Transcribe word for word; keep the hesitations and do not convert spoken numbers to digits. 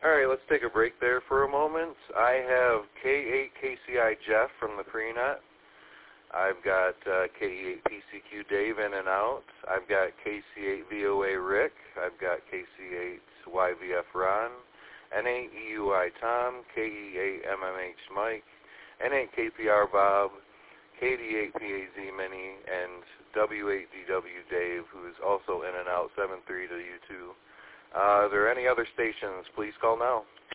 All right, let's take a break there for a moment. I have K eight K C I Jeff from the Freenet. I've got uh, K E eight P C Q Dave in and out. I've got K C eight V O A Rick. I've got K C eight Y V F Ron. N eight E U I Tom. K E eight M M H Mike. N eight K P R Bob. K D eight P A Z Mini. And W eight D W Dave, who is also in and out, seven three to you two. Uh, are there any other stations? Please call now.